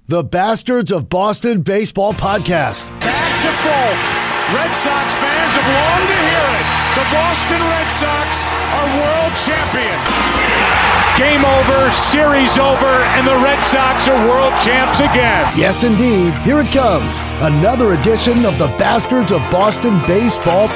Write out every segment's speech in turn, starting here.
the Bastards of Boston Baseball Podcast. Back to Folk. Red Sox fans have longed to hear it. The Boston Red Sox are world champion. Game over, series over, and the Red Sox are world champs again. Yes, indeed. Here it comes. Another edition of the Bastards of Boston Baseball.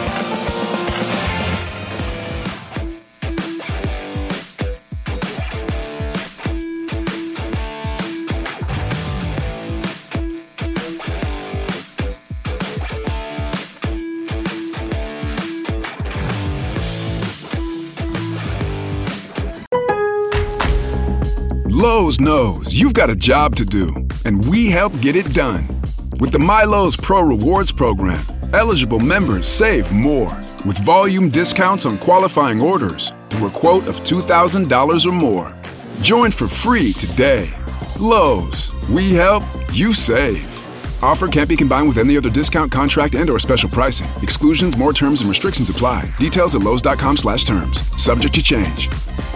Lowe's knows you've got a job to do, and we help get it done. With the MyLowe's Pro Rewards program, eligible members save more with volume discounts on qualifying orders through a quote of $2,000 or more. Join for free today. Lowe's, we help, you save. Offer can't be combined with any other discount, contract, and/or special pricing. Exclusions, more terms, and restrictions apply. Details at lowes.com/terms. Subject to change.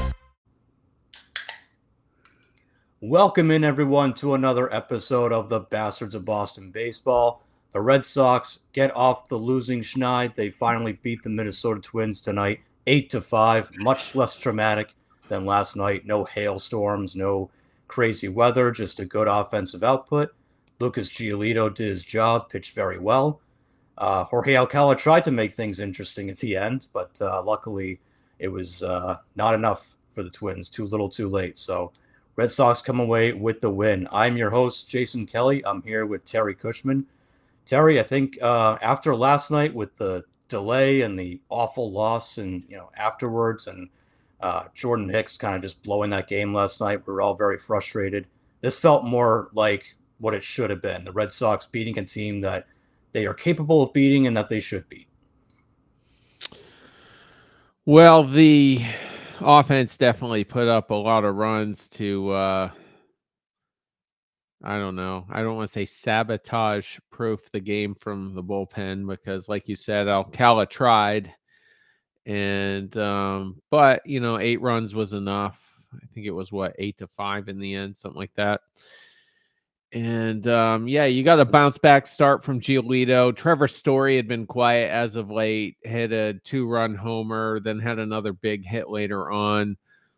Welcome in, everyone, to another episode of the Bastards of Boston Baseball. The Red Sox get off the losing schneid. They finally beat the Minnesota Twins tonight, 8-5, much less dramatic than last night. No hailstorms, no crazy weather, just a good offensive output. Lucas Giolito did his job, pitched very well. Jorge Alcala tried to make things interesting at the end, but luckily it was not enough for the Twins. Too little, too late. So Red Sox come away with the win. I'm your host, Jason Kelly. I'm here with Terry Cushman. Terry, I think after last night with the delay and the awful loss and afterwards and Jordan Hicks kind of just blowing that game last night, we were all very frustrated. This felt more like what it should have been. The Red Sox beating a team that they are capable of beating and that they should beat. Well, the offense definitely put up a lot of runs to, I don't know. I don't want to say sabotage proof the game from the bullpen because, like you said, Alcala tried. And, but, 8 runs was enough. I think it was 8-5 in the end, something like that. And, you got a bounce back start from Giolito. Trevor Story had been quiet as of late, hit a 2-run homer, then had another big hit later on.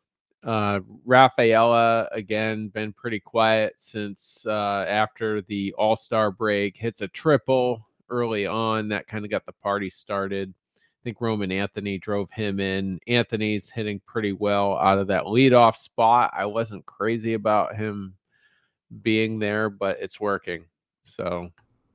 Rafaela, again, been pretty quiet since after the All-Star break. Hits a triple early on. That kind of got the party started. I think Roman Anthony drove him in. Anthony's hitting pretty well out of that leadoff spot. I wasn't crazy about him being there, but it's working. So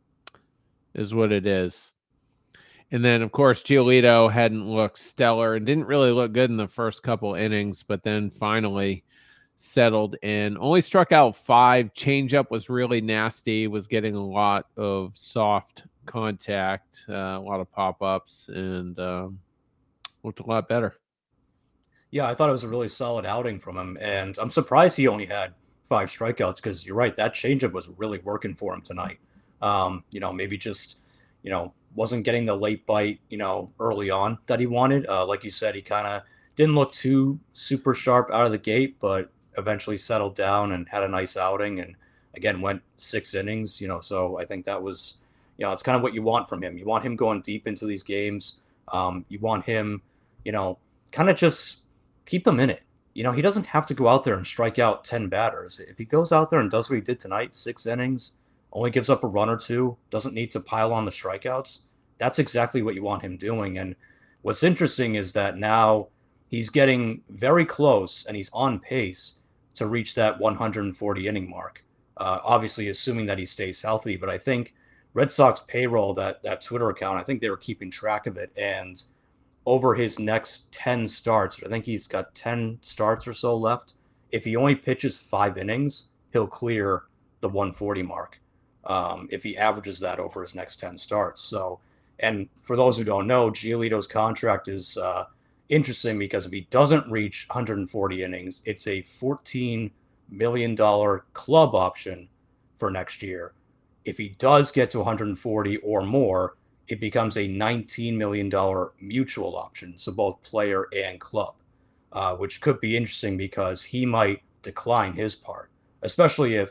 is what it is. And then, of course, Giolito hadn't looked stellar and didn't really look good in the first couple innings, but then finally settled in. Only struck out 5. Changeup was really nasty, was getting a lot of soft contact, a lot of pop-ups, and looked a lot better. Yeah, I thought it was a really solid outing from him, and I'm surprised he only had 5 strikeouts because you're right, that changeup was really working for him tonight. Maybe just, wasn't getting the late bite, early on that he wanted. Like you said, he kind of didn't look too super sharp out of the gate, but eventually settled down and had a nice outing and again went 6 innings, so I think that was, it's kind of what you want from him. You want him going deep into these games. You want him, kind of just keep them in it. He doesn't have to go out there and strike out 10 batters. If he goes out there and does what he did tonight, 6 innings, only gives up a run or 2, doesn't need to pile on the strikeouts, that's exactly what you want him doing. And what's interesting is that now he's getting very close and he's on pace to reach that 140 inning mark. Obviously, assuming that he stays healthy. But I think Red Sox payroll, that Twitter account, I think they were keeping track of it. And over his next 10 starts, I think he's got 10 starts or so left. If he only pitches 5 innings, he'll clear the 140 mark if he averages that over his next 10 starts. So, and for those who don't know, Giolito's contract is interesting because if he doesn't reach 140 innings, it's a $14 million club option for next year. If he does get to 140 or more, it becomes a $19 million mutual option, so both player and club, which could be interesting because he might decline his part, especially if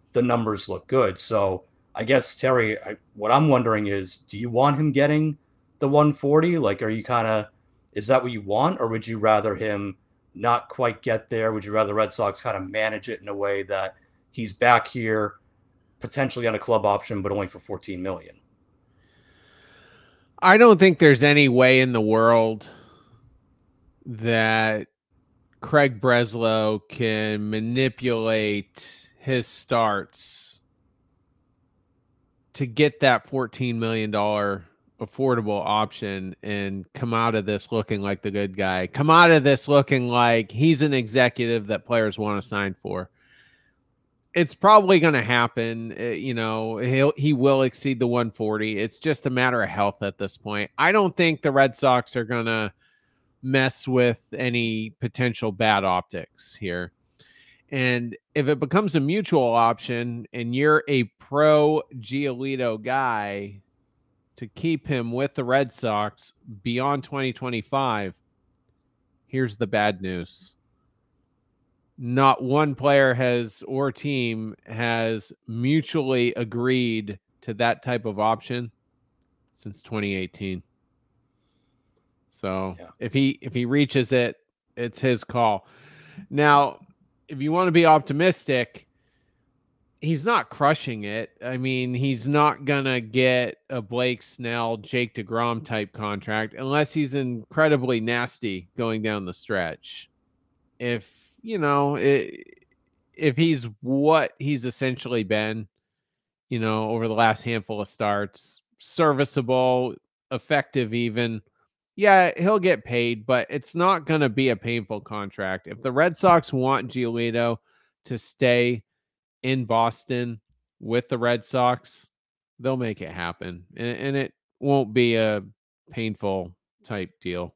the numbers look good. So I guess, Terry, what I'm wondering is, do you want him getting the 140? Like, are you kind of, is that what you want? Or would you rather him not quite get there? Would you rather Red Sox kind of manage it in a way that he's back here potentially on a club option, but only for $14 million? I don't think there's any way in the world that Craig Breslow can manipulate his starts to get that $14 million affordable option and come out of this looking like the good guy, come out of this looking like he's an executive that players want to sign for. It's probably going to happen. He will exceed the 140. It's just a matter of health at this point. I don't think the Red Sox are going to mess with any potential bad optics here. And if it becomes a mutual option and you're a pro Giolito guy to keep him with the Red Sox beyond 2025, here's the bad news. Not one player or team has mutually agreed to that type of option since 2018. So if he reaches it, it's his call. Now, if you want to be optimistic, he's not crushing it. I mean, he's not going to get a Blake Snell, Jake DeGrom type contract unless he's incredibly nasty going down the stretch. If he's what he's essentially been, over the last handful of starts, serviceable, effective even, yeah, he'll get paid, but it's not going to be a painful contract. If the Red Sox want Giolito to stay in Boston with the Red Sox, they'll make it happen. And it won't be a painful type deal.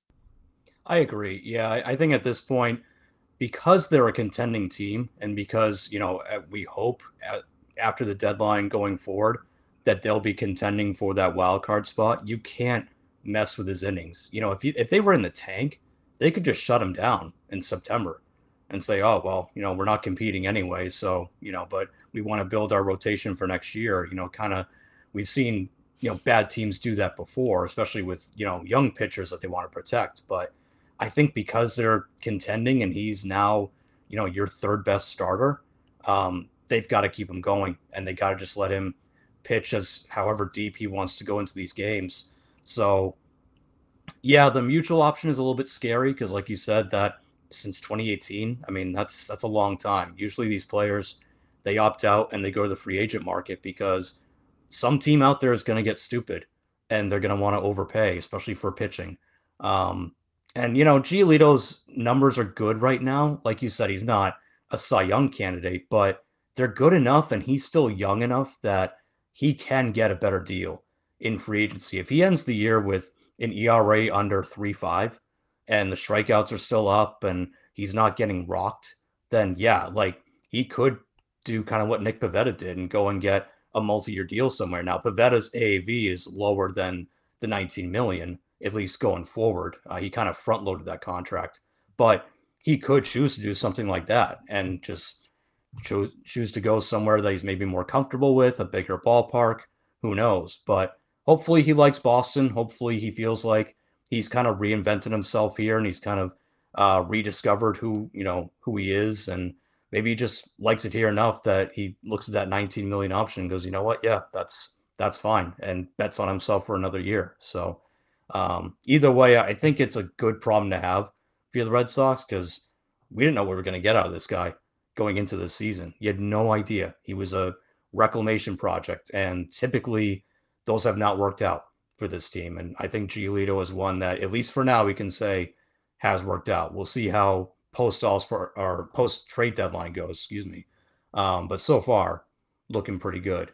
I agree. Yeah, I think at this point, because they're a contending team and because, we hope after the deadline going forward that they'll be contending for that wild card spot, you can't mess with his innings. If they were in the tank, they could just shut him down in September and say, oh, well, we're not competing anyway. So, but we want to build our rotation for next year. We've seen, bad teams do that before, especially with, young pitchers that they want to protect. But I think because they're contending and he's now, your third best starter, they've got to keep him going and they got to just let him pitch as however deep he wants to go into these games. So, yeah, the mutual option is a little bit scary because, like you said, that since 2018, I mean, that's a long time. Usually these players, they opt out and they go to the free agent market because some team out there is going to get stupid and they're going to want to overpay, especially for pitching. And, Giolito's numbers are good right now. Like you said, he's not a Cy Young candidate, but they're good enough and he's still young enough that he can get a better deal in free agency. If he ends the year with an ERA under 3.5 and the strikeouts are still up and he's not getting rocked, then yeah, like he could do kind of what Nick Pivetta did and go and get a multi-year deal somewhere. Now, Pavetta's AAV is lower than the $19 million, at least going forward. He kind of front-loaded that contract, but he could choose to do something like that and just choose to go somewhere that he's maybe more comfortable with, a bigger ballpark. Who knows? But hopefully he likes Boston. Hopefully he feels like he's kind of reinvented himself here and he's kind of rediscovered who he is. And maybe he just likes it here enough that he looks at that 19 million option and goes, you know what? Yeah, that's fine. And bets on himself for another year. So either way, I think it's a good problem to have for the Red Sox because we didn't know what we were going to get out of this guy going into this season. You had no idea. He was a reclamation project. And typically those have not worked out for this team. And I think Giolito is one that, at least for now, we can say has worked out. We'll see how post-All-Star or post-trade deadline goes, but so far, looking pretty good.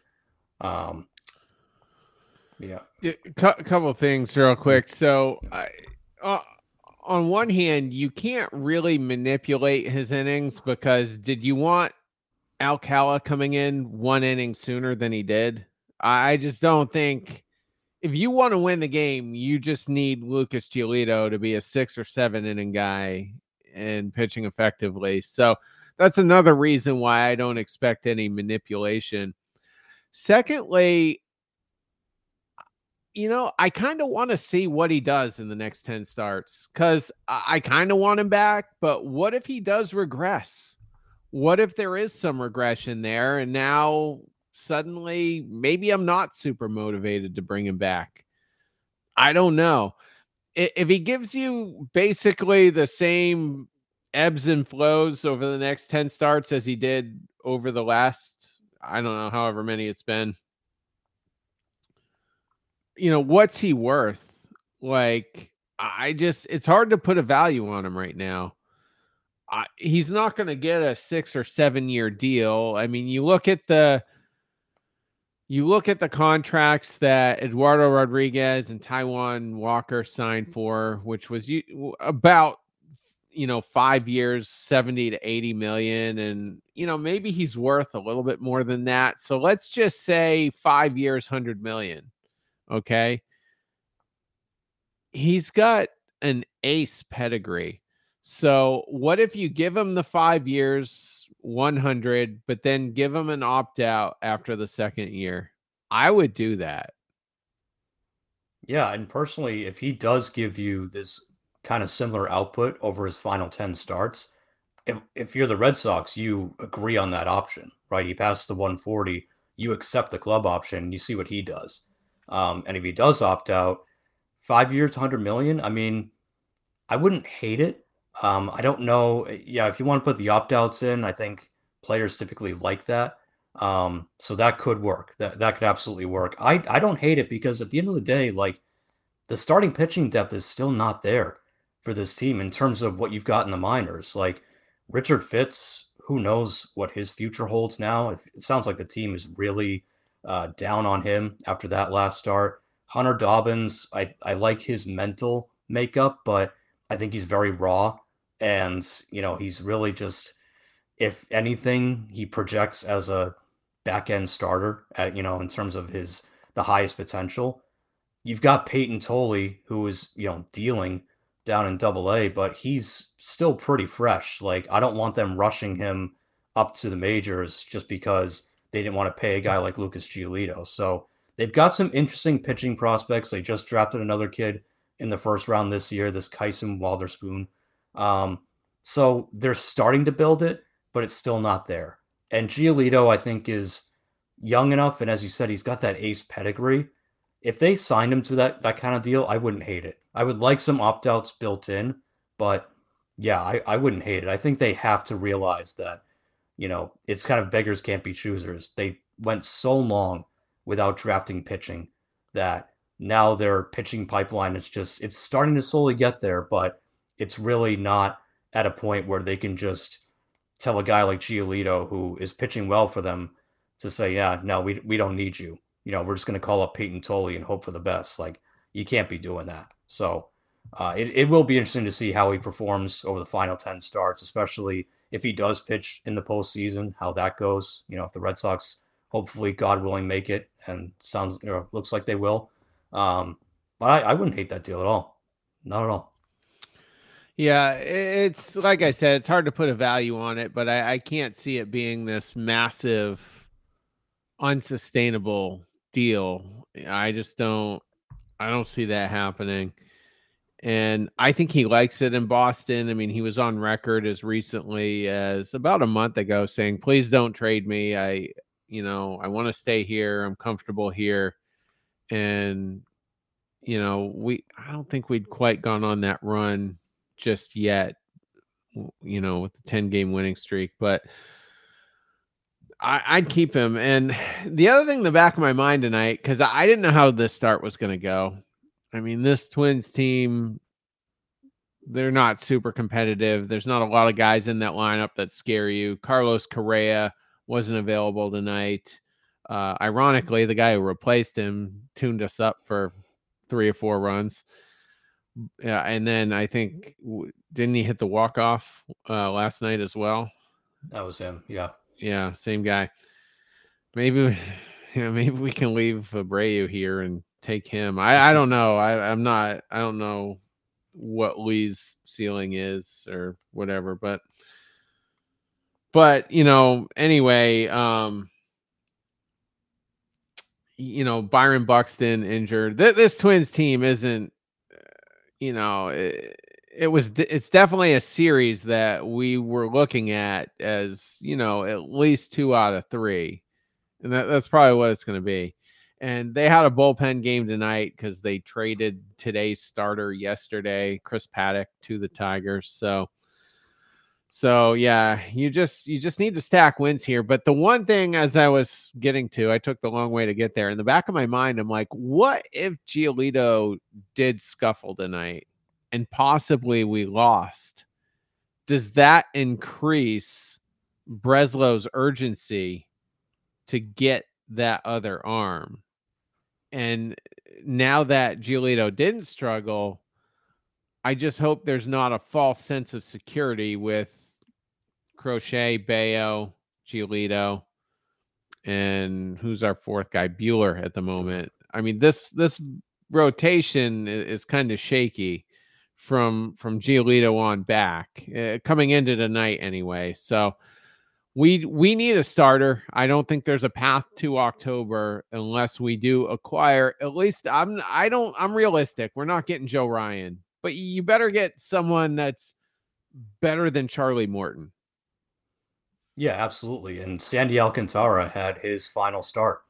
Yeah. Couple of things real quick. So on one hand, you can't really manipulate his innings because did you want Alcala coming in one inning sooner than he did? I just don't think if you want to win the game, you just need Lucas Giolito to be a 6 or 7 inning guy and pitching effectively. So that's another reason why I don't expect any manipulation. Secondly, I kind of want to see what he does in the next 10 starts, because I kind of want him back. But what if he does regress? What if there is some regression there, and now suddenly maybe I'm not super motivated to bring him back? I don't know. If he gives you basically the same ebbs and flows over the next 10 starts as he did over the last, I don't know, however many it's been, what's he worth? Like, it's hard to put a value on him right now. He's not going to get a 6 or 7 year deal. I mean, you look at the contracts that Eduardo Rodriguez and Taijuan Walker signed for, which was about 5 years, 70 to 80 million. And, maybe he's worth a little bit more than that. So let's just say 5 years, 100 million. Okay. He's got an ace pedigree. So what if you give him the 5 years, 100, but then give him an opt-out after the second year? I would do that. Yeah, and personally, if he does give you this kind of similar output over his final 10 starts, if you're the Red Sox, you agree on that option, right? He passes the 140, you accept the club option, you see what he does. And if he does opt out, 5 years, 100 million, I mean, I wouldn't hate it. I don't know. Yeah, if you want to put the opt-outs in, I think players typically like that. So that could work. That could absolutely work. I don't hate it, because at the end of the day, like, the starting pitching depth is still not there for this team in terms of what you've got in the minors. Like, Richard Fitz, who knows what his future holds now? It sounds like the team is really down on him after that last start. Hunter Dobbins, I like his mental makeup, but I think he's very raw. And, he's really just, if anything, he projects as a back-end starter at, in terms of the highest potential. You've got Peyton Tolley, who is, dealing down in Double-A, but he's still pretty fresh. Like, I don't want them rushing him up to the majors just because they didn't want to pay a guy like Lucas Giolito. So they've got some interesting pitching prospects. They just drafted another kid in the first round this year, this Kyson Walderspoon. So they're starting to build it, but it's still not there. And Giolito, I think, is young enough, and as you said, he's got that ace pedigree. If they signed him to that kind of deal, I wouldn't hate it. I would like some opt-outs built in, but yeah, I wouldn't hate it. I think they have to realize that, it's kind of beggars can't be choosers. They went so long without drafting pitching that now their pitching pipeline is it's starting to slowly get there, but it's really not at a point where they can just tell a guy like Giolito, who is pitching well for them, to say, yeah, no, we don't need you. We're just going to call up Peyton Tolley and hope for the best. Like, you can't be doing that. So it will be interesting to see how he performs over the final 10 starts, especially if he does pitch in the postseason, how that goes. If the Red Sox, hopefully, God willing, make it, and looks like they will. But I wouldn't hate that deal at all. Not at all. Yeah, it's like I said, it's hard to put a value on it, but I can't see it being this massive, unsustainable deal. I don't see that happening. And I think he likes it in Boston. I mean, he was on record as recently as about a month ago saying, please don't trade me. I want to stay here. I'm comfortable here. And, I don't think we'd quite gone on that run just yet, with the 10-game winning streak, but I'd keep him. And the other thing in the back of my mind tonight, because I didn't know how this start was going to go. I mean, this Twins team, they're not super competitive. There's not a lot of guys in that lineup that scare you. Carlos Correa wasn't available tonight. Ironically, the guy who replaced him tuned us up for 3 or 4 runs. Yeah, and then I think, didn't he hit the walk-off last night as well? That was him, yeah. Yeah, same guy. Maybe we can leave Abreu here and take him. I don't know. I don't know what Lee's ceiling is or whatever, but But, anyway, Byron Buxton injured. This Twins team isn't, it's definitely a series that we were looking at as, at least 2 out of 3. And that's probably what it's going to be. And they had a bullpen game tonight because they traded today's starter yesterday, Chris Paddock, to the Tigers. So yeah, you just need to stack wins here. But the one thing, as I was getting to, I took the long way to get there. In the back of my mind, I'm like, what if Giolito did scuffle tonight and possibly we lost? Does that increase Breslow's urgency to get that other arm? And now that Giolito didn't struggle, I just hope there's not a false sense of security with Crochet, Bayo, Giolito, and who's our fourth guy? Buehler at the moment. I mean, this rotation is kind of shaky from Giolito on back, coming into tonight anyway. So we need a starter. I don't think there's a path to October unless we do acquire, at least I'm realistic. We're not getting Joe Ryan, but you better get someone that's better than Charlie Morton. Yeah, absolutely. And Sandy Alcantara had his final start,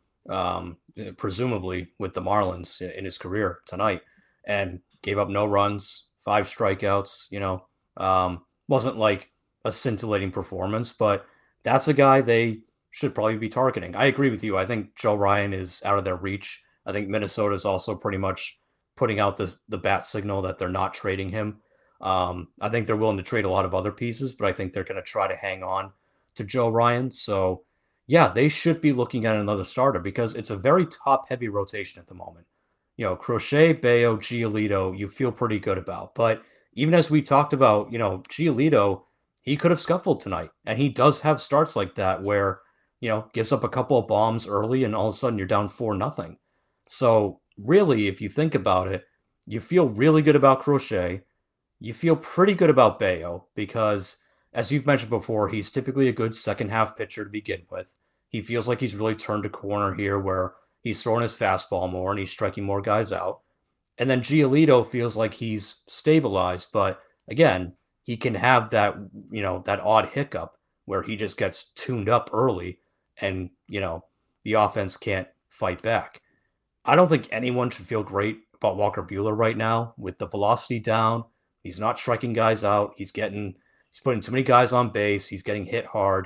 presumably with the Marlins in his career tonight, and gave up no runs, 5 strikeouts. Wasn't like a scintillating performance, but that's a guy they should probably be targeting. I agree with you. I think Joe Ryan is out of their reach. I think Minnesota is also pretty much putting out the bat signal that they're not trading him. I think they're willing to trade a lot of other pieces, but I think they're going to try to hang on to Joe Ryan. So yeah, they should be looking at another starter because it's a very top-heavy rotation at the moment. Crochet, Bayo, Giolito, you feel pretty good about. But even as we talked about, Giolito, he could have scuffled tonight. And he does have starts like that where, gives up a couple of bombs early and all of a sudden you're down 4-0. So really, if you think about it, you feel really good about Crochet. You feel pretty good about Bayo because, as you've mentioned before, he's typically a good second-half pitcher to begin with. He feels like he's really turned a corner here where he's throwing his fastball more and he's striking more guys out. And then Giolito feels like he's stabilized, but again, he can have that, that odd hiccup where he just gets tuned up early and, the offense can't fight back. I don't think anyone should feel great about Walker Buehler right now with the velocity down. He's not striking guys out. He's putting too many guys on base. He's getting hit hard.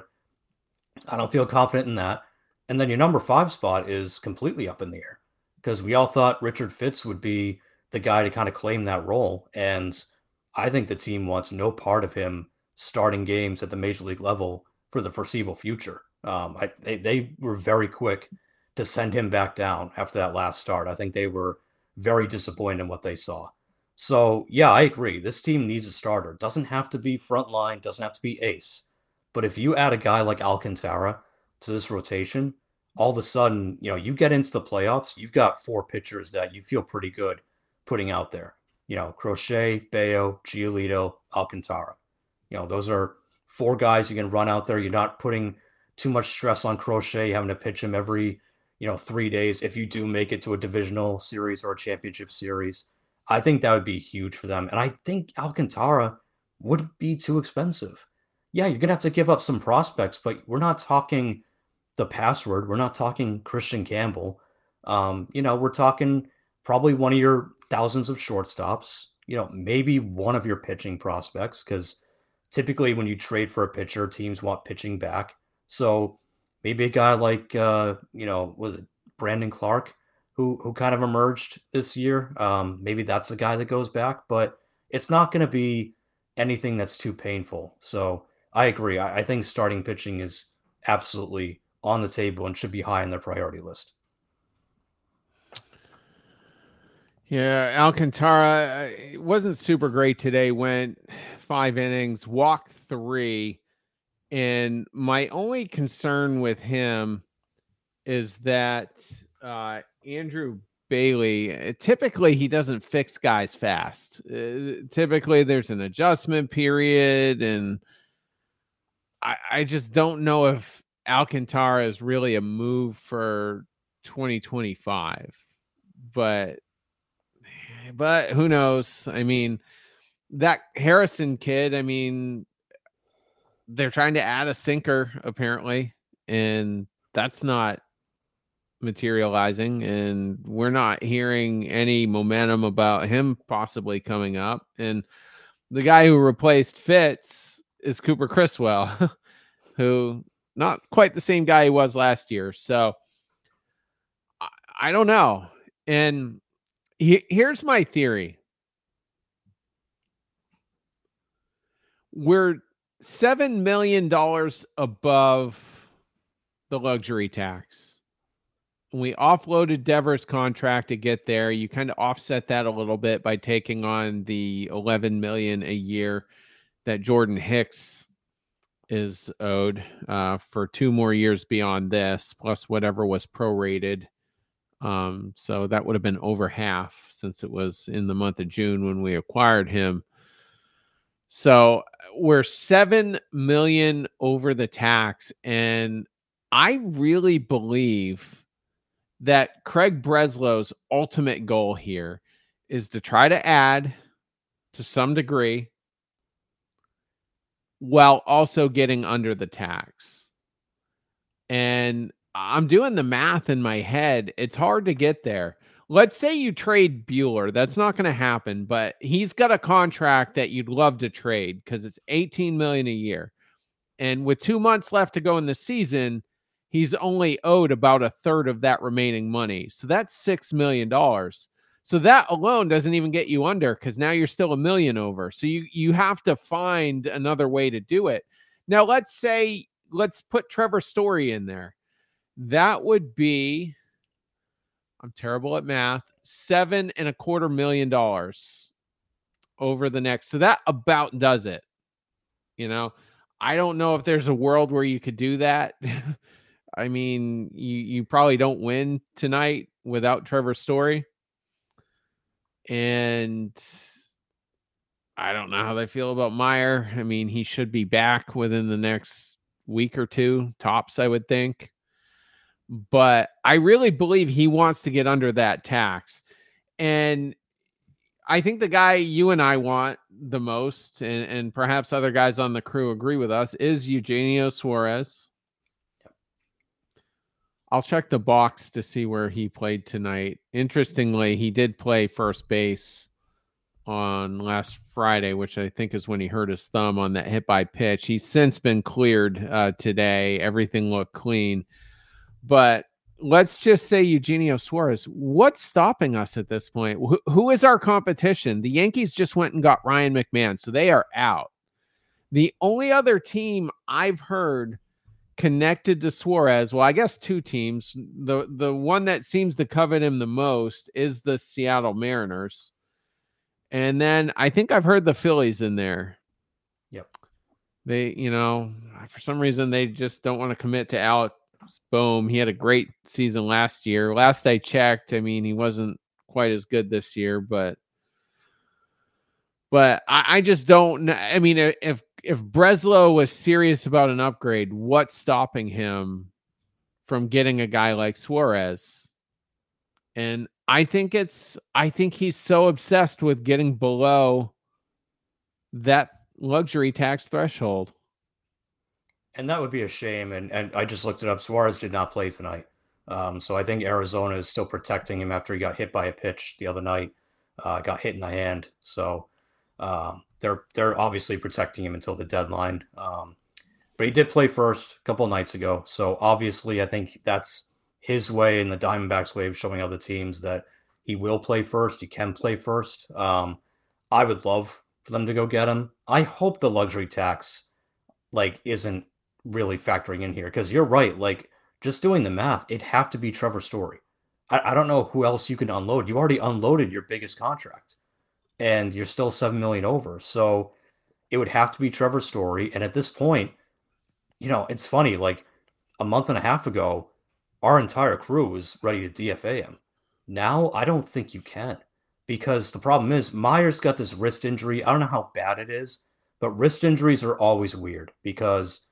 I don't feel confident in that. And then your number 5 spot is completely up in the air because we all thought Richard Fitz would be the guy to kind of claim that role. And I think the team wants no part of him starting games at the major league level for the foreseeable future. They were very quick to send him back down after that last start. I think they were very disappointed in what they saw. So, yeah, I agree. This team needs a starter. It doesn't have to be frontline, doesn't have to be ace. But if you add a guy like Alcantara to this rotation, all of a sudden, you get into the playoffs, you've got 4 pitchers that you feel pretty good putting out there. Crochet, Bayo, Giolito, Alcantara. Those are 4 guys you can run out there. You're not putting too much stress on Crochet, having to pitch him every, 3 days if you do make it to a divisional series or a championship series. I think that would be huge for them. And I think Alcantara wouldn't be too expensive. Yeah, you're going to have to give up some prospects, but we're not talking the password. We're not talking Christian Campbell. We're talking probably one of your thousands of shortstops, maybe one of your pitching prospects, because typically when you trade for a pitcher, teams want pitching back. So maybe a guy like, was it Brandon Clark, who kind of emerged this year. Maybe that's the guy that goes back, but it's not going to be anything that's too painful. So I agree. I think starting pitching is absolutely on the table and should be high on their priority list. Yeah, Alcantara wasn't super great today. Went 5 innings, walked 3. And my only concern with him is that Andrew Bailey, typically he doesn't fix guys fast. Typically there's an adjustment period, and I just don't know if Alcantara is really a move for 2025, but who knows? I mean, that Harrison kid, I mean, they're trying to add a sinker apparently, and that's not materializing, and we're not hearing any momentum about him possibly coming up. And the guy who replaced Fitz is Cooper Criswell, who not quite the same guy he was last year. So I don't know. And here's my theory. We're $7 million above the luxury tax. We offloaded Devers' contract to get there. You kind of offset that a little bit by taking on the $11 million a year that Jordan Hicks is owed for 2 more years beyond this, plus whatever was prorated. So that would have been over half since it was in the month of June when we acquired him. So we're $7 million over the tax, and I really believe that Craig Breslow's ultimate goal here is to try to add to some degree while also getting under the tax. And I'm doing the math in my head. It's hard to get there. Let's say you trade Bueller. That's not going to happen, but he's got a contract that you'd love to trade because it's $18 million a year. And with 2 months left to go in the season, he's only owed about a third of that remaining money. So that's $6 million. So that alone doesn't even get you under, because now you're still $1 million over. So you have to find another way to do it. Now, let's put Trevor Story in there. That would be, I'm terrible at math, $7.25 million over the next. So that about does it. You know, I don't know if there's a world where you could do that. I mean, you probably don't win tonight without Trevor Story. And I don't know how they feel about Meyer. I mean, he should be back within the next week or two, tops, I would think. But I really believe he wants to get under that tax. And I think the guy you and I want the most, and perhaps other guys on the crew agree with us, is Eugenio Suarez. I'll check the box to see where he played tonight. Interestingly, he did play first base on last Friday, which I think is when he hurt his thumb on that hit by pitch. He's since been cleared today. Everything looked clean. But let's just say Eugenio Suarez. What's stopping us at this point? Who is our competition? The Yankees just went and got Ryan McMahon, so they are out. The only other team I've heard connected to Suarez, well, I guess 2 teams. The one that seems to covet him the most is the Seattle Mariners. And then I think I've heard the Phillies in there. Yep. They, for some reason, they just don't want to commit to Alex Bohm. He had a great season last year. Last I checked, I mean, he wasn't quite as good this year, but I just don't know. I mean, if Breslow was serious about an upgrade, what's stopping him from getting a guy like Suarez? And I think he's so obsessed with getting below that luxury tax threshold. And that would be a shame. And I just looked it up. Suarez did not play tonight. So I think Arizona is still protecting him after he got hit by a pitch the other night, got hit in the hand. So they're obviously protecting him until the deadline. But he did play first a couple of nights ago. So obviously I think that's his way and the Diamondbacks' way of showing other teams that he will play first. He can play first. I would love for them to go get him. I hope the luxury tax isn't really factoring in here, because you're right. Just doing the math, it'd have to be Trevor Story. I don't know who else you can unload. You already unloaded your biggest contract, and you're still $7 million over. So it would have to be Trevor Story. And at this point, it's funny. A month and a half ago, our entire crew was ready to DFA him. Now I don't think you can, because the problem is Meyer's got this wrist injury. I don't know how bad it is, but wrist injuries are always weird, because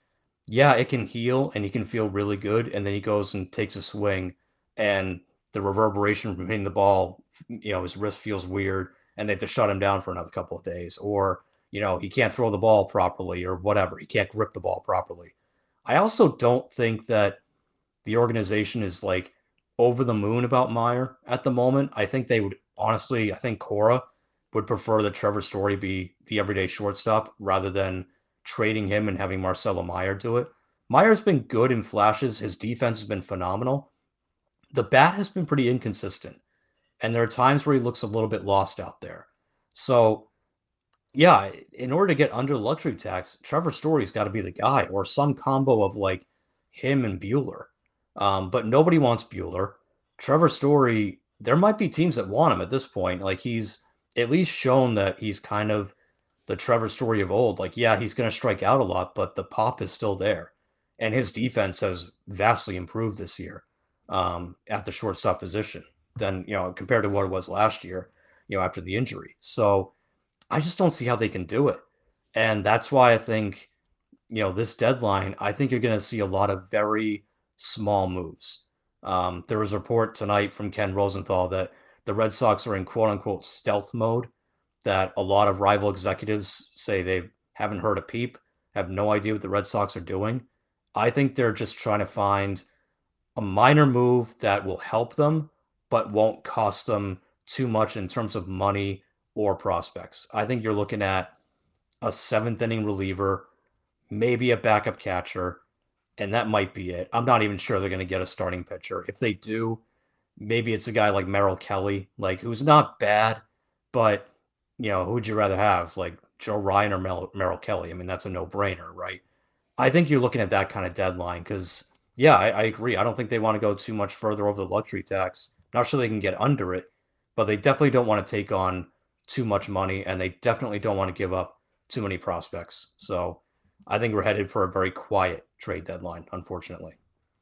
yeah, it can heal and he can feel really good, and then he goes and takes a swing, and the reverberation from hitting the ball, his wrist feels weird, and they have to shut him down for another couple of days, or he can't throw the ball properly, or whatever. He can't grip the ball properly. I also don't think that the organization is like over the moon about Meyer at the moment. I think they would honestly, I think Cora would prefer that Trevor Story be the everyday shortstop rather than trading him and having Marcelo Meyer do it. Meyer's been good in flashes. His defense has been phenomenal. The bat has been pretty inconsistent, and there are times where he looks a little bit lost out there. So, yeah, in order to get under the luxury tax, Trevor Story's got to be the guy, or some combo of like him and Bueller. But nobody wants Bueller. Trevor Story, there might be teams that want him at this point. Like, he's at least shown that he's kind of the Trevor Story of old. Like, yeah, he's going to strike out a lot, but the pop is still there. And his defense has vastly improved this year at the shortstop position than, compared to what it was last year, after the injury. So I just don't see how they can do it. And that's why I think, this deadline, I think you're going to see a lot of very small moves. There was a report tonight from Ken Rosenthal that the Red Sox are in quote unquote stealth mode, that a lot of rival executives say they haven't heard a peep, have no idea what the Red Sox are doing. I think they're just trying to find a minor move that will help them, but won't cost them too much in terms of money or prospects. I think you're looking at a seventh inning reliever, maybe a backup catcher, and that might be it. I'm not even sure they're going to get a starting pitcher. If they do, maybe it's a guy like Merrill Kelly, like who's not bad, but who would you rather have, like Joe Ryan or Merrill Kelly? I mean, that's a no-brainer, right? I think you're looking at that kind of deadline because, yeah, I agree. I don't think they want to go too much further over the luxury tax. Not sure they can get under it, but they definitely don't want to take on too much money, and they definitely don't want to give up too many prospects. So I think we're headed for a very quiet trade deadline, unfortunately.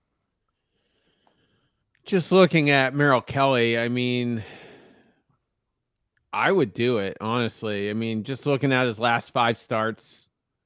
Just looking at Merrill Kelly, I mean, I would do it, honestly. I mean, just looking at his last 5 starts,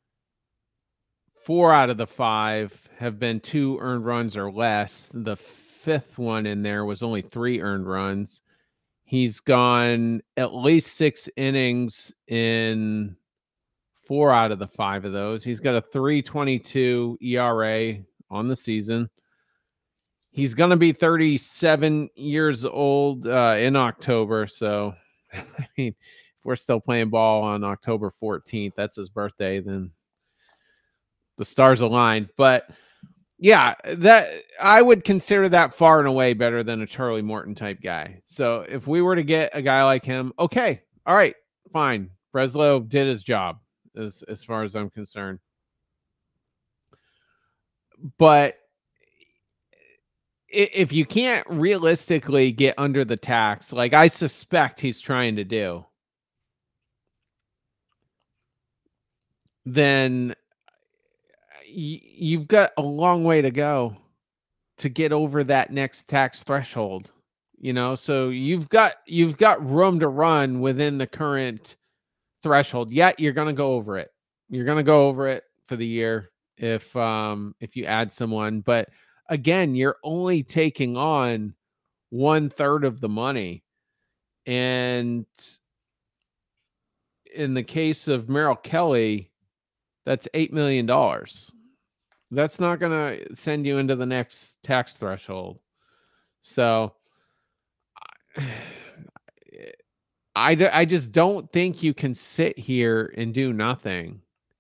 4 out of the 5 have been 2 earned runs or less. The 5th one in there was only 3 earned runs. He's gone at least 6 innings in 4 out of the 5 of those. He's got a 3.22 ERA on the season. He's going to be 37 years old in October. So, I mean, if we're still playing ball on October 14th, that's his birthday, then the stars aligned. But yeah, that I would consider that far and away better than a Charlie Morton type guy. So if we were to get a guy like him, okay, all right, fine. Breslow did his job as far as I'm concerned. But if you can't realistically get under the tax, like I suspect he's trying to do, then you've got a long way to go to get over that next tax threshold, so you've got room to run within the current threshold. Yet you're going to go over it. You're going to go over it for the year if you add someone, but again, you're only taking on 1/3 of the money. And in the case of Merrill Kelly, that's $8 million. That's not going to send you into the next tax threshold. So I just don't think you can sit here and do nothing.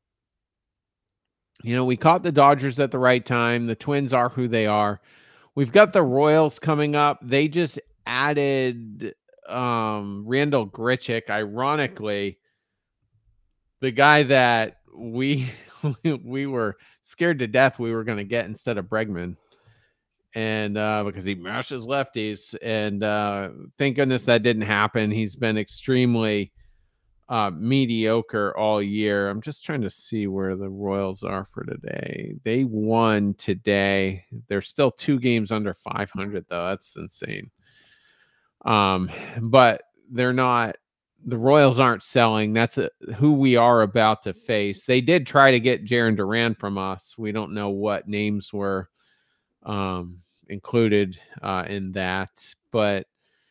We caught the Dodgers at the right time. The Twins are who they are. We've got the Royals coming up. They just added Randall Grichuk. Ironically, the guy that we were scared to death we were going to get instead of Bregman. And because he mashes lefties. And thank goodness that didn't happen. He's been extremely mediocre all year. I'm just trying to see where the Royals are for today. They won today. They're still 2 games under 500 though. That's insane. But they're not the Royals aren't selling. That's who we are about to face. They did try to get Jarren Duran from us. We don't know what names were included in that, but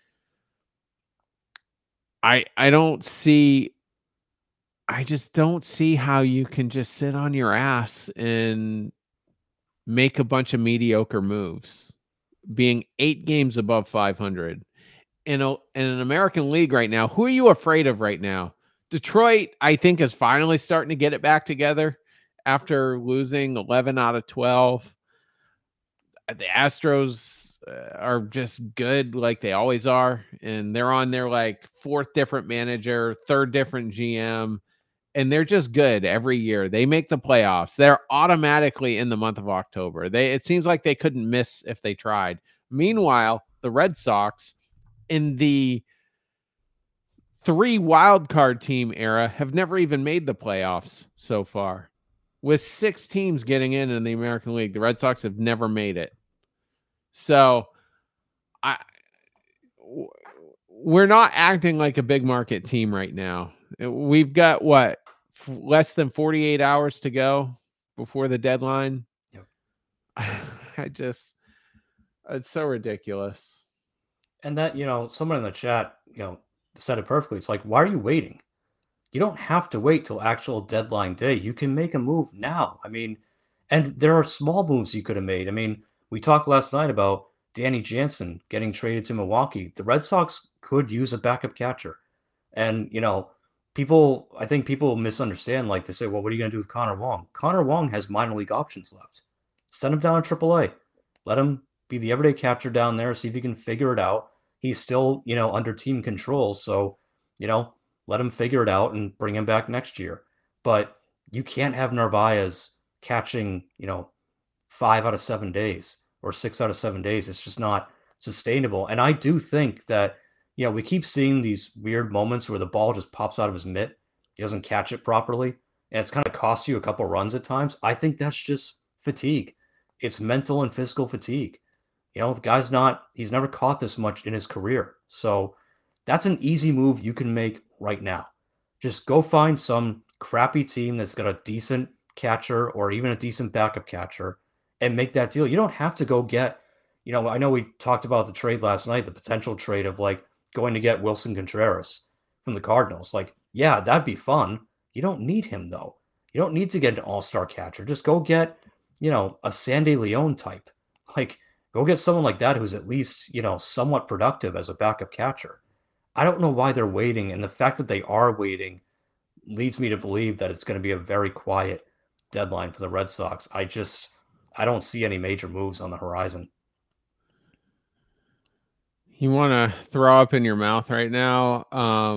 I just don't see how you can just sit on your ass and make a bunch of mediocre moves, being 8 games above 500 in an American League right now. Who are you afraid of right now? Detroit, I think, is finally starting to get it back together after losing 11 out of 12. The Astros are just good like they always are, and they're on their like 4th different manager, 3rd different GM, and they're just good every year. They make the playoffs. They're automatically in the month of October. It seems like they couldn't miss if they tried. Meanwhile, the Red Sox in the 3 wild card team era have never even made the playoffs so far. With 6 teams getting in the American League, the Red Sox have never made it. So we're not acting like a big market team right now. We've got less than 48 hours to go before the deadline. Yep. It's so ridiculous. And that, someone in the chat, said it perfectly. It's like, why are you waiting? You don't have to wait till actual deadline day. You can make a move now. I mean, and there are small moves you could have made. I mean, we talked last night about Danny Jansen getting traded to Milwaukee. The Red Sox could use a backup catcher. And, I think people misunderstand. Like, they say, well, what are you going to do with Connor Wong? Connor Wong has minor league options left. Send him down to AAA. Let him be the everyday catcher down there. See if he can figure it out. He's still, under team control. So, let him figure it out and bring him back next year. But you can't have Narvaez catching, 5 out of 7 days or 6 out of 7 days. It's just not sustainable. And I do think that, we keep seeing these weird moments where the ball just pops out of his mitt. He doesn't catch it properly. And it's kind of cost you a couple runs at times. I think that's just fatigue. It's mental and physical fatigue. The guy's he's never caught this much in his career. So that's an easy move you can make right now. Just go find some crappy team that's got a decent catcher or even a decent backup catcher and make that deal. You don't have to go get, I know we talked about the trade last night, the potential trade of like going to get Wilson Contreras from the Cardinals. Like, yeah, that'd be fun. You don't need him though. You don't need to get an all-star catcher. Just go get, a Sandy Leon type. Like, go get someone like that who's at least, somewhat productive as a backup catcher. I don't know why they're waiting, and the fact that they are waiting leads me to believe that it's going to be a very quiet deadline for the Red Sox. I don't see any major moves on the horizon. You want to throw up in your mouth right now?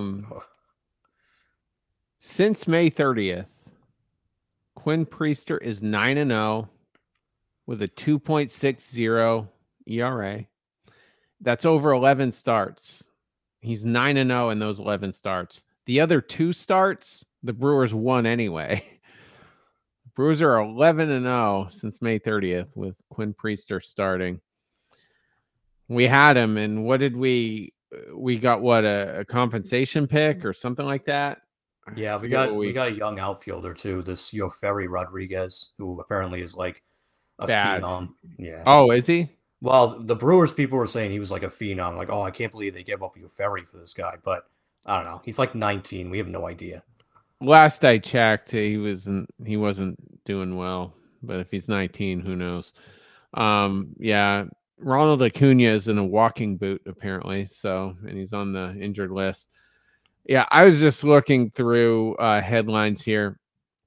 Since May 30th, Quinn Priester is 9-0 with a 2.60 ERA. That's over 11 starts. He's 9-0 in those 11 starts. The other 2 starts, the Brewers won anyway. Brewers are 11-0 since May 30th with Quinn Priester starting. We had him, and what did we got? What, a compensation pick or something like that? Yeah, we got a young outfielder too. This Yoferi Rodriguez, who apparently is like a phenom. Yeah. Oh, is he? Well, the Brewers people were saying he was like a phenom. Like, oh, I can't believe they gave up Yoferi for this guy. But I don't know. He's like 19. We have no idea. Last I checked, he wasn't doing well. But if he's 19, who knows? Yeah. Ronald Acuna is in a walking boot, apparently. So, and he's on the injured list. Yeah, I was just looking through headlines here.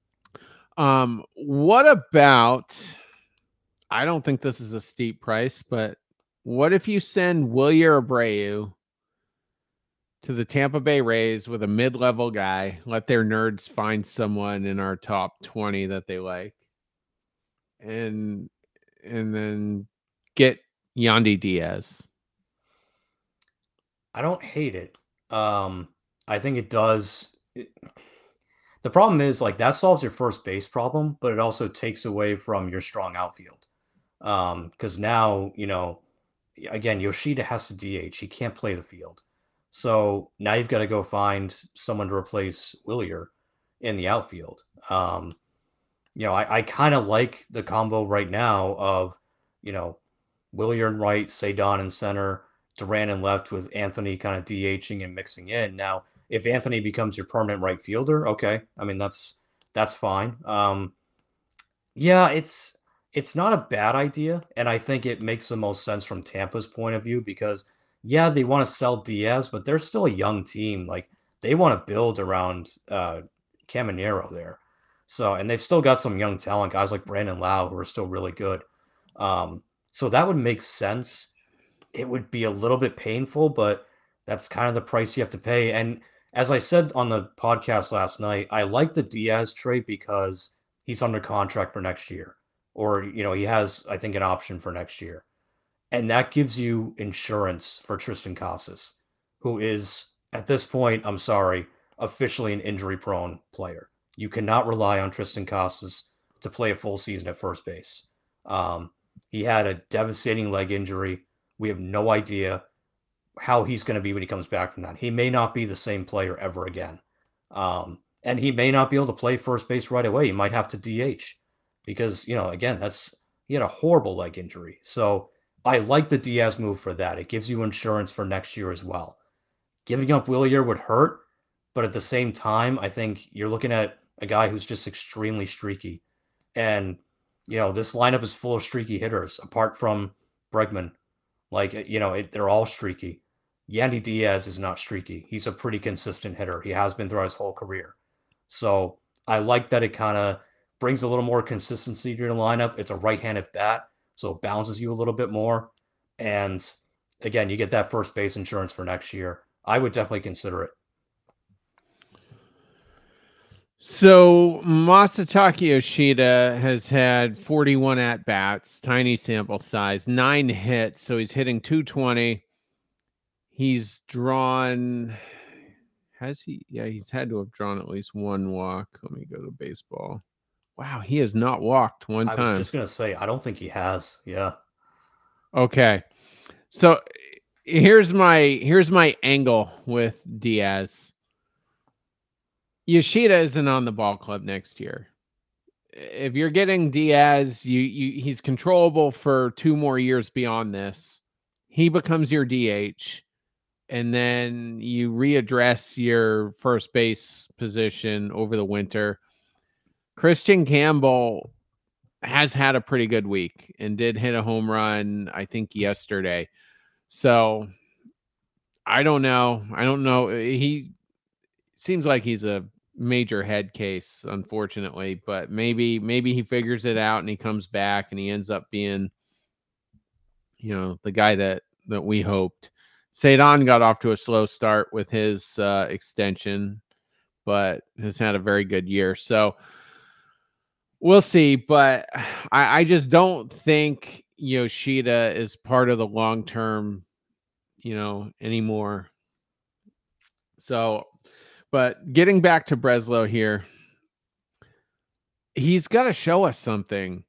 What about, I don't think this is a steep price, but what if you send Wilyer Abreu to the Tampa Bay Rays with a mid-level guy, let their nerds find someone in our top 20 that they like, and then get Yandy Diaz? I don't hate it. I think it does. The problem is, like, that solves your first base problem, but it also takes away from your strong outfield. Because now, again, Yoshida has to DH. He can't play the field. So now you've got to go find someone to replace Willier in the outfield. I kind of like the combo right now of, Willier in right, Cedon in center, Duran in left with Anthony kind of DHing and mixing in. Now, if Anthony becomes your permanent right fielder, okay. I mean, that's fine. Yeah, it's not a bad idea, and I think it makes the most sense from Tampa's point of view because yeah, they want to sell Diaz, but they're still a young team. Like they want to build around Caminero there. So, and they've still got some young talent, guys like Brandon Lau who are still really good. So that would make sense. It would be a little bit painful, but that's kind of the price you have to pay. And as I said on the podcast last night, I like the Diaz trade because he's under contract for next year, or he has, I think, an option for next year, and that gives you insurance for Triston Casas, who is at this point, I'm sorry, officially an injury-prone player. You cannot rely on Triston Casas to play a full season at first base. He had a devastating leg injury. We have no idea how he's going to be when he comes back from that. He may not be the same player ever again. And he may not be able to play first base right away. He might have to DH because, again, he had a horrible leg injury. So I like the Diaz move for that. It gives you insurance for next year as well. Giving up Willier would hurt, but at the same time, I think you're looking at a guy who's just extremely streaky. And, this lineup is full of streaky hitters, apart from Bregman. Like, they're all streaky. Yandy Diaz is not streaky. He's a pretty consistent hitter. He has been throughout his whole career. So I like that it kind of brings a little more consistency to your lineup. It's a right-handed bat, so it balances you a little bit more. And again, you get that first base insurance for next year. I would definitely consider it. So Masataka Yoshida has had 41 at-bats, tiny sample size, 9 hits, so he's hitting 220. He's drawn... Has he? Yeah, he's had to have drawn at least one walk. Let me go to baseball. Wow, he has not walked one time. I was just going to say, I don't think he has. Yeah. Okay. So here's my angle with Diaz. Yoshida isn't on the ball club next year. If you're getting Diaz, he's controllable for 2 more years beyond this. He becomes your DH. And then you readdress your first base position over the winter. Christian Campbell has had a pretty good week and did hit a home run, I think, yesterday. So I don't know. He seems like he's a major head case, unfortunately, but maybe he figures it out and he comes back and he ends up being, the guy that we hoped. Cedon got off to a slow start with his extension, but has had a very good year. So we'll see. But I just don't think Yoshida is part of the long-term, anymore. So, but getting back to Breslow here, he's got to show us something.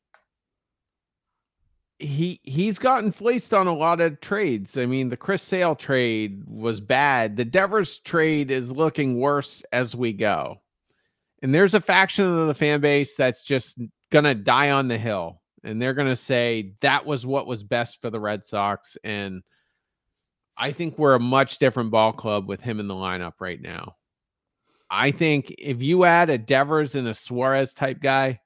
He's gotten fleeced on a lot of trades. I mean, the Chris Sale trade was bad. The Devers trade is looking worse as we go. And there's a faction of the fan base that's just going to die on the hill. And they're going to say that was what was best for the Red Sox. And I think we're a much different ball club with him in the lineup right now. I think if you add a Devers and a Suarez type guy,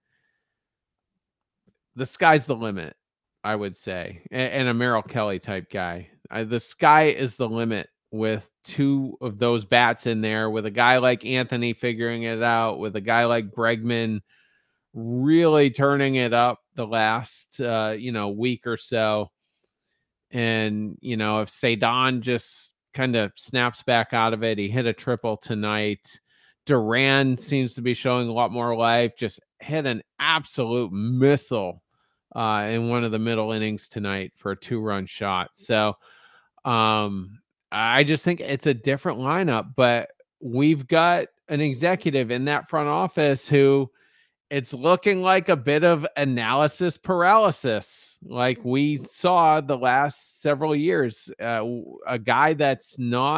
the sky's the limit. I would say, and a Merrill Kelly type guy. The sky is the limit with 2 of those bats in there, with a guy like Anthony figuring it out, with a guy like Bregman really turning it up the last, week or so. And, if Cedon just kind of snaps back out of it, he hit a triple tonight. Duran seems to be showing a lot more life, just hit an absolute missile in one of the middle innings tonight for a 2-run shot. So I just think it's a different lineup, but we've got an executive in that front office who it's looking like a bit of analysis paralysis, like we saw the last several years. A guy that's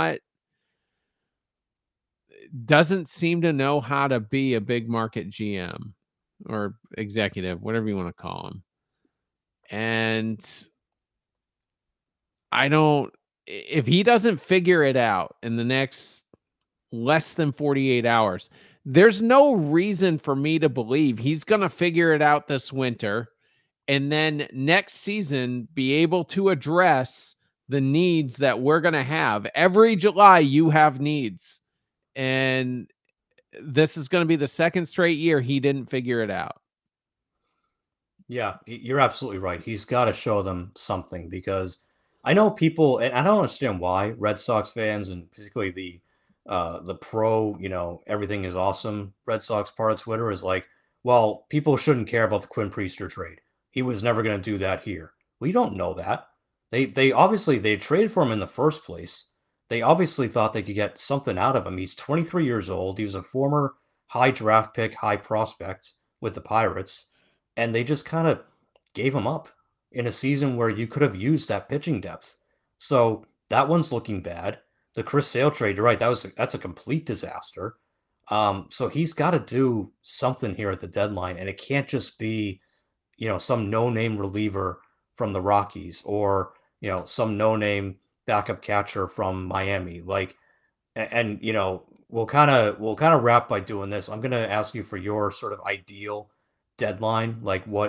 doesn't seem to know how to be a big market GM or executive, whatever you want to call him. And if he doesn't figure it out in the next less than 48 hours, there's no reason for me to believe he's going to figure it out this winter and then next season be able to address the needs that we're going to have. Every July you have needs. And this is going to be the second straight year he didn't figure it out. Yeah, you're absolutely right. He's got to show them something, because I know people, and I don't understand why Red Sox fans, and particularly the pro, everything is awesome Red Sox part of Twitter, is like, well, people shouldn't care about the Quinn Priester trade. He was never going to do that here. Well, you don't know that. They obviously they traded for him in the first place. They obviously thought they could get something out of him. He's 23 years old. He was a former high draft pick, high prospect with the Pirates, and they just kind of gave him up in a season where you could have used that pitching depth. So that one's looking bad. The Chris Sale trade, you're right, that's a complete disaster. So he's got to do something here at the deadline, and it can't just be, some no-name reliever from the Rockies, or some no-name backup catcher from Miami. And we'll kind of wrap by doing this. I'm going to ask you for your sort of ideal deadline.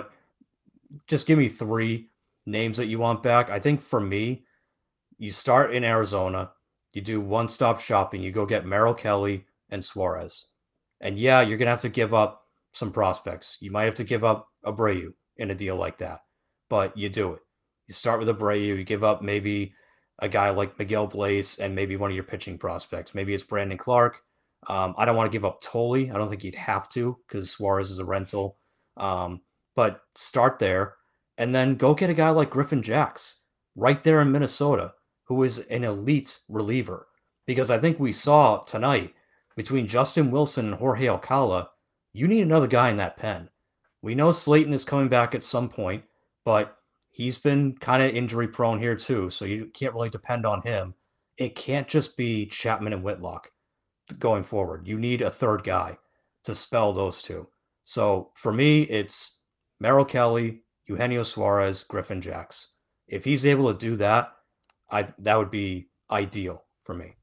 Just give me 3 names that you want back. I think for me, you start in Arizona, you do one-stop shopping, you go get Merrill Kelly and Suarez. And yeah, you're going to have to give up some prospects. You might have to give up Abreu in a deal like that, but you do it. You start with Abreu, you give up maybe a guy like Miguel Blaze and maybe one of your pitching prospects. Maybe it's Brandon Clark. I don't want to give up Tolley. I don't think you'd have to, because Suarez is a rental. But start there, and then go get a guy like Griffin Jax right there in Minnesota, who is an elite reliever. Because I think we saw tonight, between Justin Wilson and Jorge Alcala, you need another guy in that pen. We know Slayton is coming back at some point, but he's been kind of injury prone here too, so you can't really depend on him. It can't just be Chapman and Whitlock going forward. You need a third guy to spell those two. So for me, it's Merrill Kelly, Eugenio Suarez, Griffin Jax. If he's able to do that, that would be ideal for me.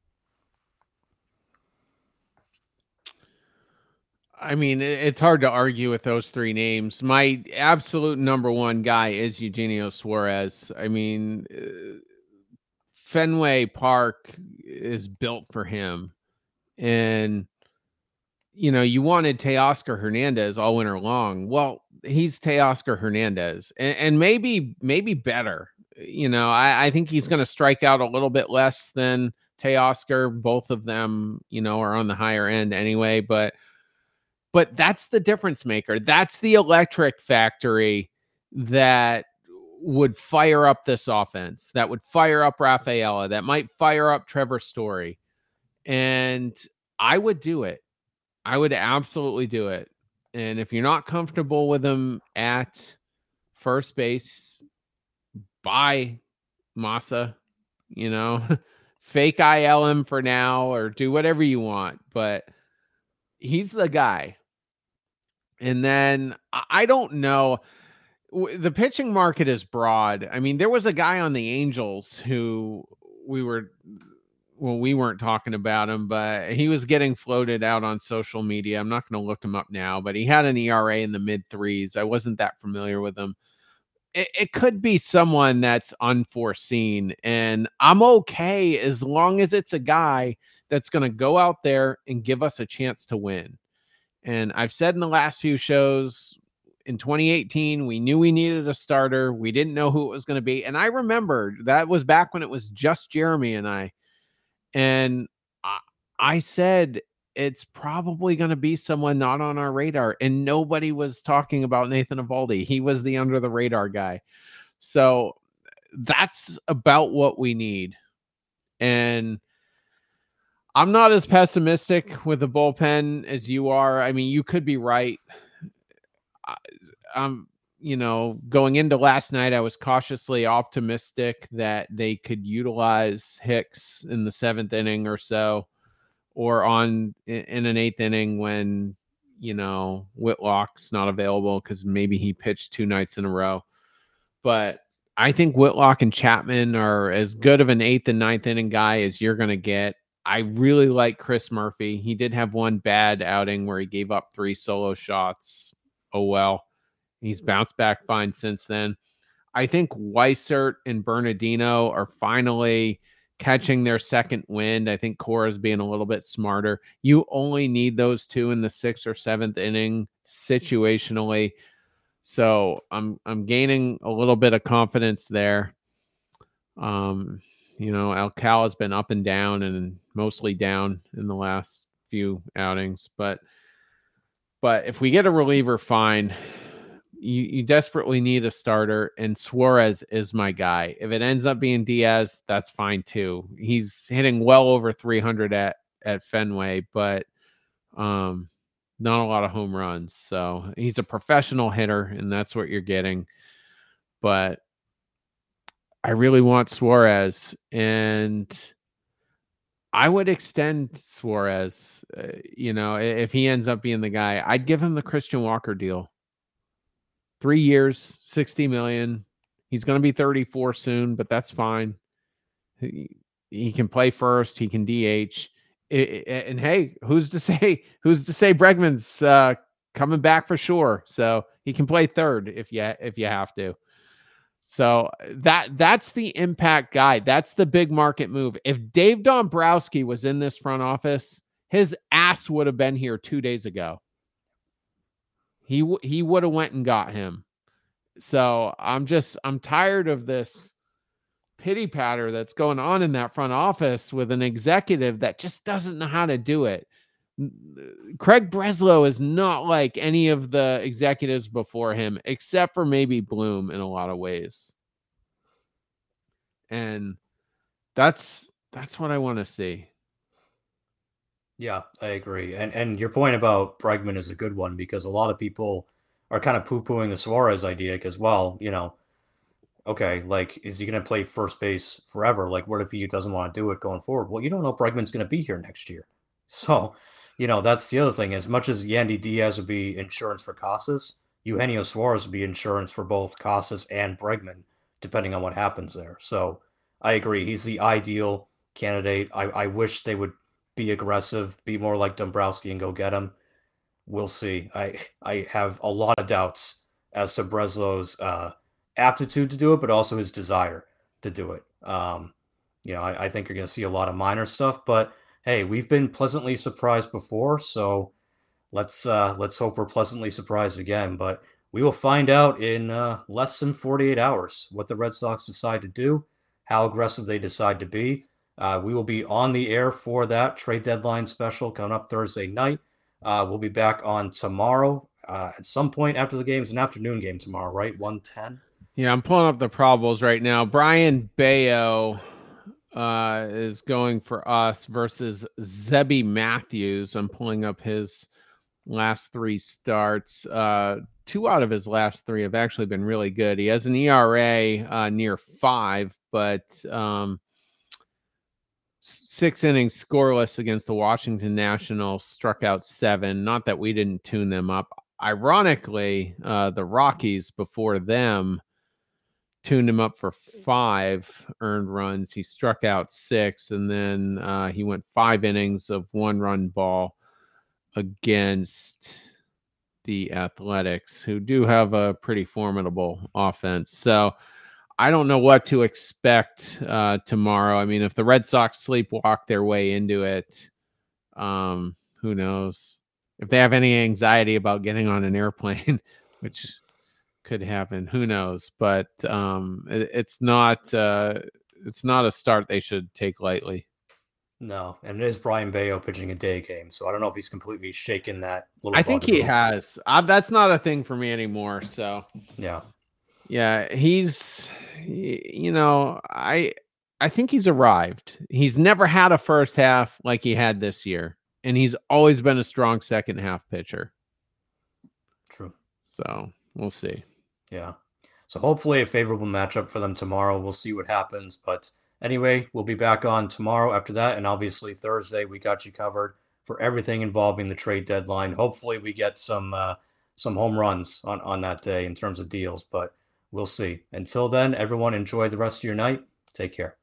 I mean, it's hard to argue with those 3 names. My absolute number 1 guy is Eugenio Suarez. I mean, Fenway Park is built for him. And, you wanted Teoscar Hernandez all winter long. Well, he's Teoscar Hernandez, and maybe better. I think he's going to strike out a little bit less than Teoscar. Both of them, are on the higher end anyway, but that's the difference maker. That's the electric factory that would fire up this offense, that would fire up Rafaela, that might fire up Trevor Story. And I would do it. I would absolutely do it. And if you're not comfortable with him at first base, buy Massa, fake IL him for now, or do whatever you want. But he's the guy. And then I don't know. The pitching market is broad. I mean, there was a guy on the Angels who we weren't talking about him, but he was getting floated out on social media. I'm not going to look him up now, but he had an ERA in the mid-3s. I wasn't that familiar with him. It could be someone that's unforeseen, and I'm okay as long as it's a guy that's going to go out there and give us a chance to win. And I've said in the last few shows, in 2018, we knew we needed a starter. We didn't know who it was going to be. And I remember that was back when it was just Jeremy and I. And I said, it's probably going to be someone not on our radar. And nobody was talking about Nathan Eovaldi. He was the under the radar guy. So that's about what we need. And I'm not as pessimistic with the bullpen as you are. I mean, you could be right. going into last night, I was cautiously optimistic that they could utilize Hicks in the 7th inning or so, or in an 8th inning when, Whitlock's not available because maybe he pitched 2 nights in a row. But I think Whitlock and Chapman are as good of an 8th and 9th inning guy as you're going to get. I really like Chris Murphy. He did have one bad outing where he gave up 3 solo shots. Oh, well. He's bounced back fine since then. I think Weissert and Bernardino are finally catching their second wind. I think Cora's being a little bit smarter. You only need those 2 in the 6th or 7th inning situationally. So I'm gaining a little bit of confidence there. Alcala has been up and down and mostly down in the last few outings, but if we get a reliever, fine. You desperately need a starter, and Suarez is my guy. If it ends up being Diaz, that's fine too. He's hitting well over 300 at Fenway, but not a lot of home runs. So he's a professional hitter, and that's what you're getting. But I really want Suarez, and I would extend Suarez. If he ends up being the guy, I'd give him the Christian Walker deal. 3 years, $60 million. He's going to be 34 soon, but that's fine. He can play first. He can DH. And hey, who's to say Bregman's coming back for sure? So he can play third if you have to. So that's the impact guy. That's the big market move. If Dave Dombrowski was in this front office, his ass would have been here 2 days ago. He would have went and got him. So I'm tired of this pity patter that's going on in that front office with an executive that just doesn't know how to do it. Craig Breslow is not like any of the executives before him, except for maybe Bloom in a lot of ways. And that's what I want to see. Yeah, I agree. And your point about Bregman is a good one, because a lot of people are kind of poo-pooing the Suarez idea because, well, okay, like, is he going to play first base forever? Like, what if he doesn't want to do it going forward? Well, you don't know Bregman's going to be here next year. So, that's the other thing. As much as Yandy Diaz would be insurance for Casas, Eugenio Suarez would be insurance for both Casas and Bregman, depending on what happens there. So I agree. He's the ideal candidate. I wish they would be aggressive, be more like Dombrowski and go get him. We'll see. I have a lot of doubts as to Breslow's aptitude to do it, but also his desire to do it. I think you're going to see a lot of minor stuff, but hey, we've been pleasantly surprised before, so let's hope we're pleasantly surprised again. But we will find out in less than 48 hours what the Red Sox decide to do, how aggressive they decide to be. We will be on the air for that trade deadline special coming up Thursday night. We'll be back on tomorrow at some point after the game. It's an afternoon game tomorrow, right? 1:10. Yeah, I'm pulling up the probables right now. Brian Bayo is going for us versus Zebby Matthews. I'm pulling up his last 3 starts. 2 out of his last 3 have actually been really good. He has an ERA near 5, but 6 innings scoreless against the Washington Nationals, struck out 7. Not that we didn't tune them up. Ironically, the Rockies before them tuned him up for 5 earned runs. He struck out 6, and then he went 5 innings of 1-run ball against the Athletics, who do have a pretty formidable offense. So I don't know what to expect tomorrow. I mean, if the Red Sox sleepwalk their way into it, who knows? If they have any anxiety about getting on an airplane, which could happen, who knows? But it's not a start they should take lightly. No, and it is Brian Bayo pitching a day game, so I don't know if he's completely shaken that little. I think he has. That's not a thing for me anymore. So yeah, he's, I think he's arrived. He's never had a first half like he had this year, and he's always been a strong second half pitcher. True. So we'll see. Yeah. So hopefully a favorable matchup for them tomorrow. We'll see what happens. But anyway, we'll be back on tomorrow after that. And obviously Thursday, we got you covered for everything involving the trade deadline. Hopefully we get some home runs on that day in terms of deals, but we'll see. Until then, everyone enjoy the rest of your night. Take care.